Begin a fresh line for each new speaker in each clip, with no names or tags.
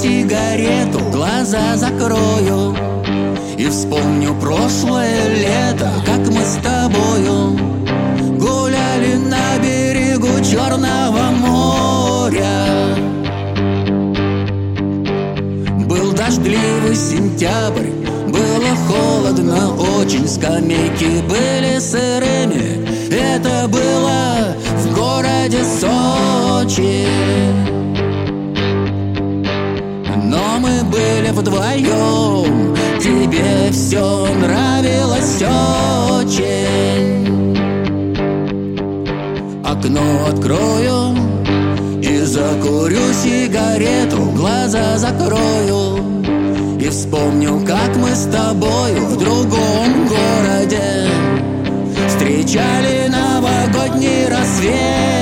сигарету, глаза закрою и вспомню прошлое лето, как мы с тобою гуляли на берегу Черного моря. Был дождливый сентябрь, было холодно очень, скамейки были сырыми. Это было в городе Сочи. Но мы были вдвоем, тебе все нравилось очень. Окно открою и закурю сигарету, глаза закрою и вспомню, как мы с тобою в другом городе встречали новогодний рассвет.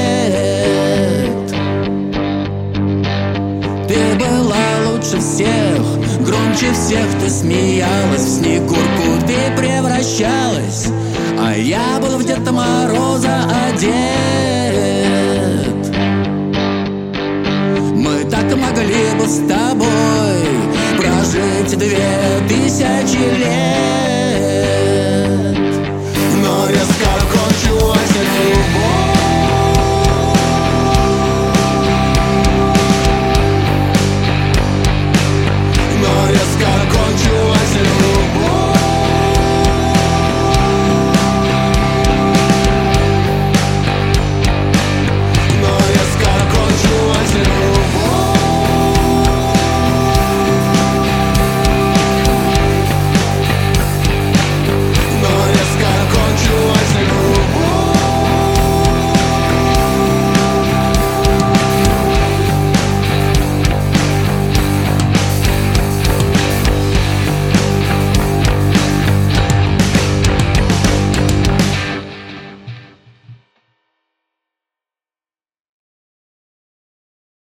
Ты была лучше всех, громче всех ты смеялась, в Снегурку ты превращалась, а я был в Деда Мороза одет. Мы так могли бы с тобой прожить 2000 лет.